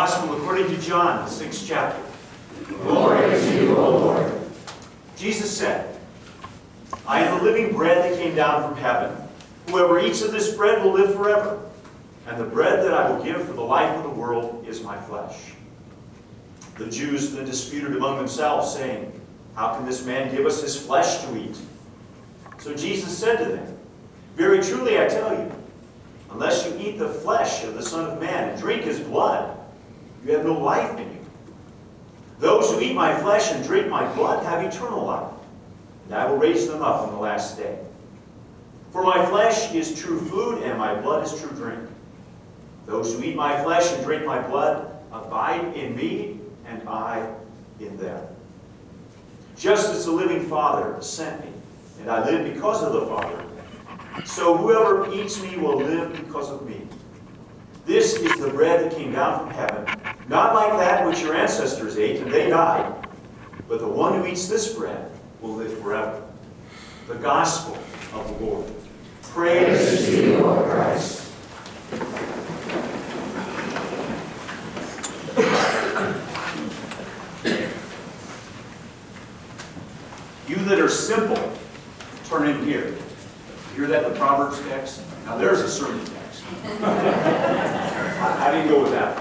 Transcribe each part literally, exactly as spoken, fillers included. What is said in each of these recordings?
Gospel according to John, the sixth chapter. Glory to you, O Lord. Jesus said, I am the living bread that came down from heaven. Whoever eats of this bread will live forever. And the bread that I will give for the life of the world is my flesh. The Jews then disputed among themselves, saying, How can this man give us his flesh to eat? So Jesus said to them, Very truly I tell you, unless you eat the flesh of the Son of Man and drink his blood, you have no life in you. Those who eat my flesh and drink my blood have eternal life, and I will raise them up on the last day. For my flesh is true food, and my blood is true drink. Those who eat my flesh and drink my blood abide in me, and I in them. Just as the living Father sent me, and I live because of the Father, so whoever eats me will live because of me. This is the bread that came down from heaven, not like that which your ancestors ate, and they died, but the one who eats this bread will live forever. The Gospel of the Lord. Praise, Praise to you, Lord Christ. You that are simple, turn in here. Hear that in the Proverbs text? Now there's a sermon text. I, I didn't go with that.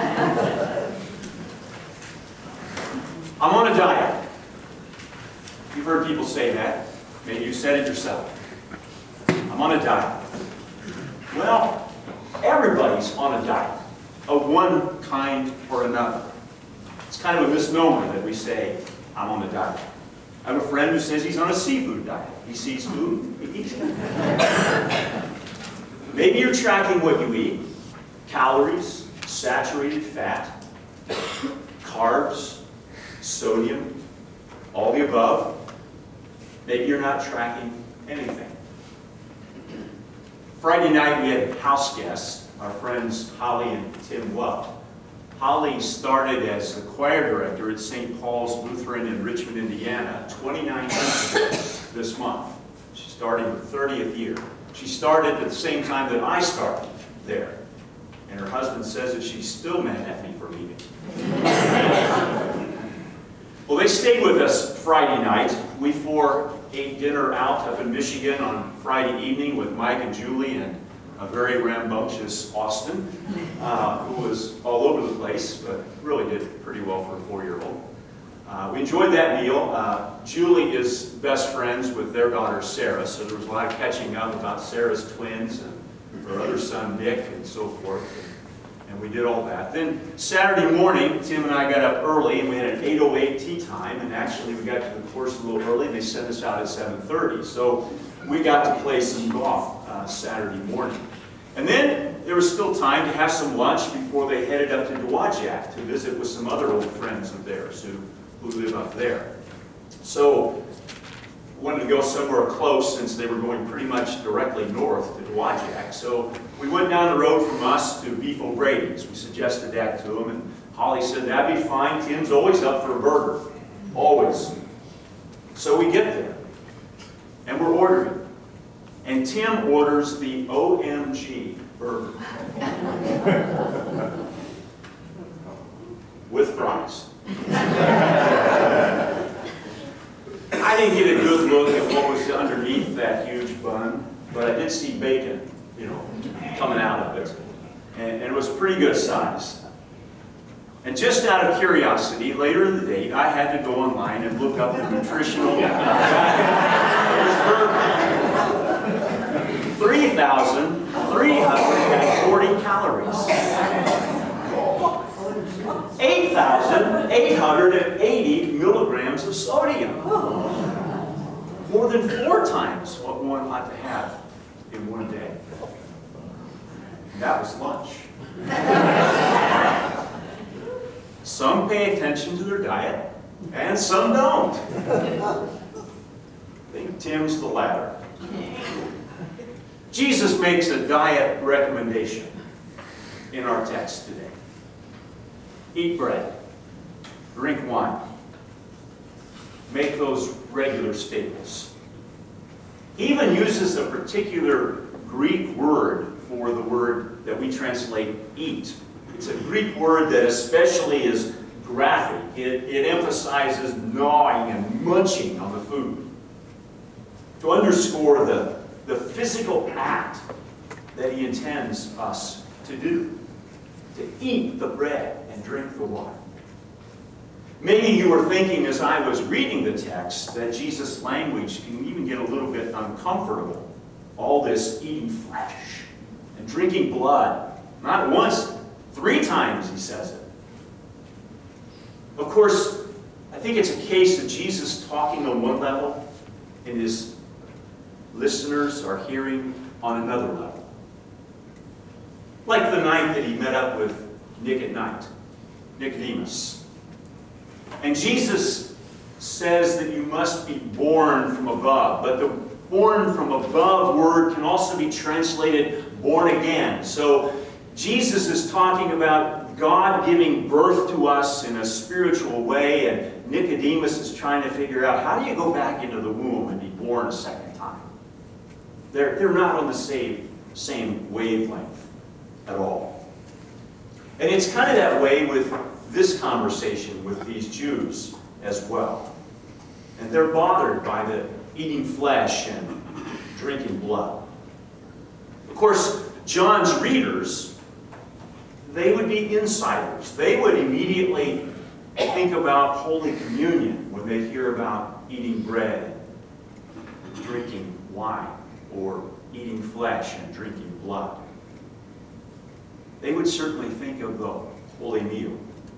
I'm on a diet. You've heard people say that. Maybe you said it yourself. I'm on a diet. Well, everybody's on a diet of one kind or another. It's kind of a misnomer that we say, I'm on a diet. I have a friend who says he's on a seafood diet. He sees food, he eats it. Maybe you're tracking what you eat. Calories, saturated fat, carbs, sodium, all the above. Maybe you're not tracking anything. Friday night we had house guests, our friends Holly and Tim Love. Holly started as the choir director at Saint Paul's Lutheran in Richmond, Indiana, twenty-nine years ago this month. She's starting her thirtieth year. She started at the same time that I started there. And her husband says that she's still mad at me for leaving. Well, they stayed with us Friday night. We four ate dinner out up in Michigan on Friday evening with Mike and Julie and a very rambunctious Austin, uh, who was all over the place, but really did pretty well for a four-year-old. Uh, we enjoyed that meal. Uh, Julie is best friends with their daughter Sarah, so there was a lot of catching up about Sarah's twins and her other son Nick and so forth. And, and we did all that. Then Saturday morning, Tim and I got up early and we had an eight oh eight tea time, and actually we got to the course a little early. They sent us out at seven thirty, so we got to play some golf uh, Saturday morning. And then there was still time to have some lunch before they headed up to Dowagiac to visit with some other old friends of theirs who, who live up there. So wanted to go somewhere close since they were going pretty much directly north to Dowagiac. So we went down the road from us to Beef O'Brady's. We suggested that to them, and Holly said, that'd be fine. Tim's always up for a burger. Always. So we get there, and we're ordering. And Tim orders the O M G burger. With fries. I didn't get a good look at what was underneath that huge bun, but I did see bacon, you know, coming out of it. And, and it was pretty good size. And just out of curiosity, later in the day, I had to go online and look up the nutritional value of this burger. three thousand three hundred forty calories. eight thousand eight hundred eighty milligrams of sodium. More than four times what one ought to have in one day. And that was lunch. Some pay attention to their diet, and some don't. I think Tim's the latter. Jesus makes a diet recommendation in our text today. Eat bread. Drink wine. Make those regular staples. He even uses a particular Greek word for the word that we translate eat It's a Greek word that especially is graphic. It, it emphasizes gnawing and munching on the food to underscore the, the physical act that he intends us to do, to eat the bread and drink the wine. Maybe you were thinking as I was reading the text that Jesus' language can even get a little bit uncomfortable. All this eating flesh and drinking blood. Not once, three times he says it. Of course, I think it's a case of Jesus talking on one level and his listeners are hearing on another level. Like the night that he met up with Nick at night, Nicodemus. And Jesus says that you must be born from above. But the born from above word can also be translated born again. So Jesus is talking about God giving birth to us in a spiritual way, and Nicodemus is trying to figure out, how do you go back into the womb and be born a second time? They're, they're not on the same, same wavelength at all. And it's kind of that way with this conversation with these Jews as well. And they're bothered by the eating flesh and drinking blood. Of course, John's readers, they would be insiders. They would immediately think about Holy Communion when they hear about eating bread, drinking wine, or eating flesh and drinking blood. They would certainly think of the holy meal.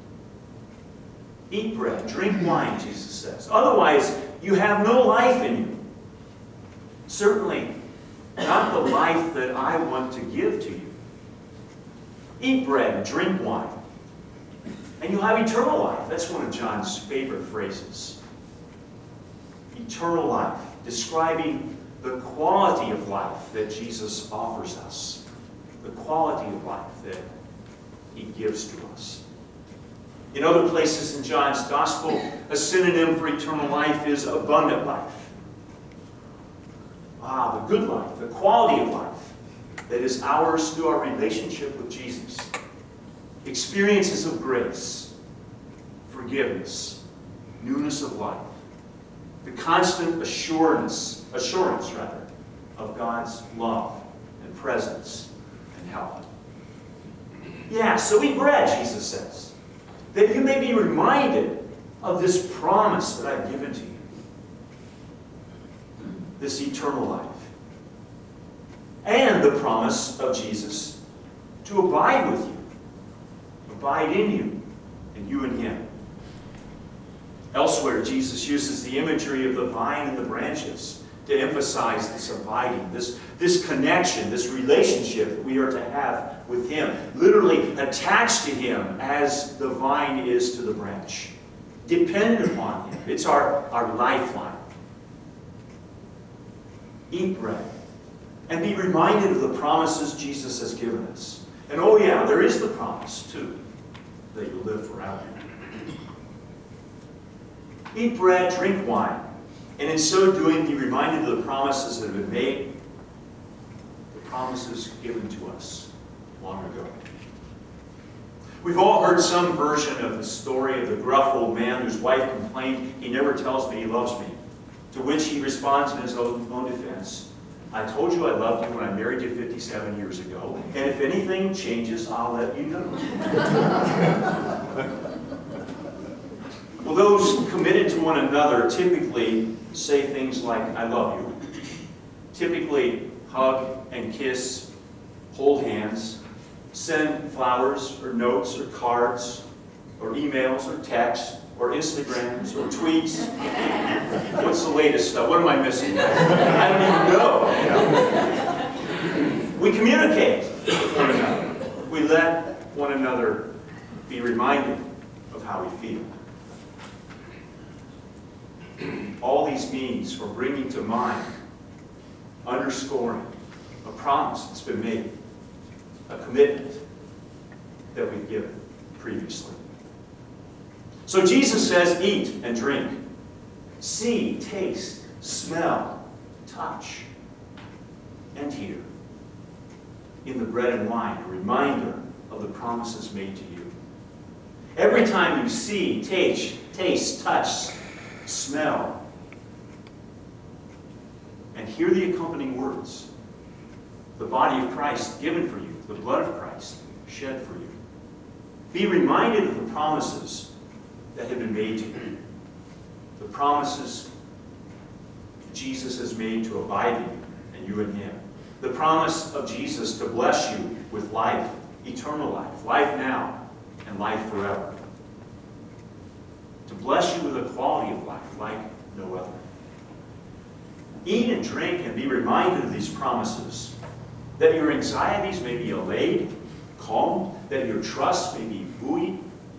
Eat bread, drink wine, Jesus says. Otherwise, you have no life in you. Certainly, not the life that I want to give to you. Eat bread and drink wine, and you'll have eternal life. That's one of John's favorite phrases. Eternal life, describing the quality of life that Jesus offers us. The quality of life that he gives to us. In other places in John's Gospel, a synonym for eternal life is abundant life. Ah, the good life, the quality of life that is ours through our relationship with Jesus. Experiences of grace, forgiveness, newness of life. The constant assurance, assurance rather, of God's love and presence and help. Yeah, so eat bread, Jesus says, that you may be reminded of this promise that I've given to you. This eternal life. And the promise of Jesus to abide with you. Abide in you, and you in him. Elsewhere, Jesus uses the imagery of the vine and the branches to emphasize this abiding, this, this connection, this relationship that we are to have with him. Literally attached to him as the vine is to the branch. Dependent upon him. It's our, our lifeline. Eat bread. And be reminded of the promises Jesus has given us. And oh yeah, there is the promise, too, that you'll live forever. Eat bread, drink wine, and in so doing be reminded of the promises that have been made, the promises given to us long ago. We've all heard some version of the story of the gruff old man whose wife complained, "He never tells me he loves me," to which he responds in his own, own defense, "I told you I loved you when I married you fifty-seven years ago, and if anything changes, I'll let you know." Well, those committed to one another typically say things like, "I love you." Typically hug and kiss, hold hands, send flowers or notes or cards or emails or texts or Instagrams or tweets. What's the latest stuff? What am I missing? I don't even know. You know. We communicate with one another. We let one another be reminded of how we feel. All these means for bringing to mind, underscoring a promise that's been made, a commitment that we've given previously. So Jesus says, eat and drink. See, taste, smell, touch, and hear. In the bread and wine, a reminder of the promises made to you. Every time you see, taste, taste, touch, smell, and hear the accompanying words, the body of Christ given for you, the blood of Christ shed for you. Be reminded of the promises that have been made to you. The promises Jesus has made to abide in you and you in him. The promise of Jesus to bless you with life, eternal life, life now and life forever. To bless you with a quality of life like no other. Eat and drink and be reminded of these promises, that your anxieties may be allayed, calmed, that your trust may be buoyed,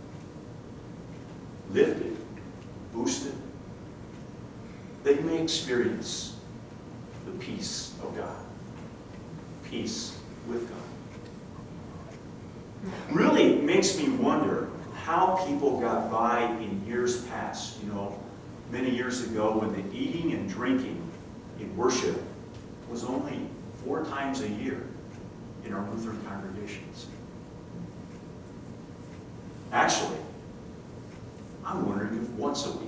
lifted, boosted, that you may experience the peace of God. Peace with God. Really makes me wonder how people got by in years past. You know, many years ago when the eating and drinking in worship was only four times a year in our Lutheran congregations. Actually, I'm wondering if once a week.